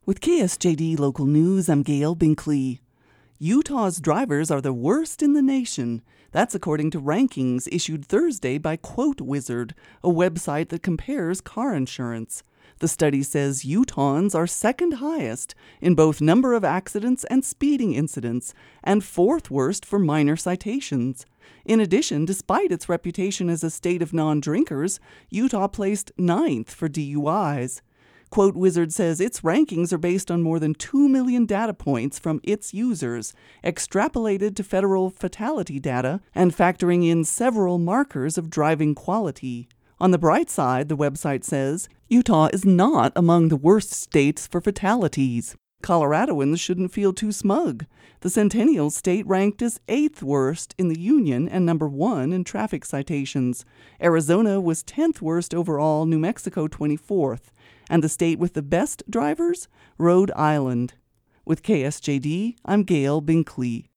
With KSJD Local News, I'm Gail Binkley. Utah's drivers are the worst in the nation. That's according to rankings issued Thursday by Quote Wizard, a website that compares car insurance. The study says Utahns are second highest in both number of accidents and speeding incidents, and fourth worst for minor citations. In addition, despite its reputation as a state of non-drinkers, Utah placed 9th for DUIs. Quote Wizard says its rankings are based on more than 2 million data points from its users, extrapolated to federal fatality data and factoring in several markers of driving quality. On the bright side, the website says, Utah is not among the worst states for fatalities. Coloradoans shouldn't feel too smug. The Centennial State ranked as 8th worst in the Union and number 1 in traffic citations. Arizona was 10th worst overall, New Mexico 24th. And the state with the best drivers? Rhode Island. With KSJD, I'm Gail Binkley.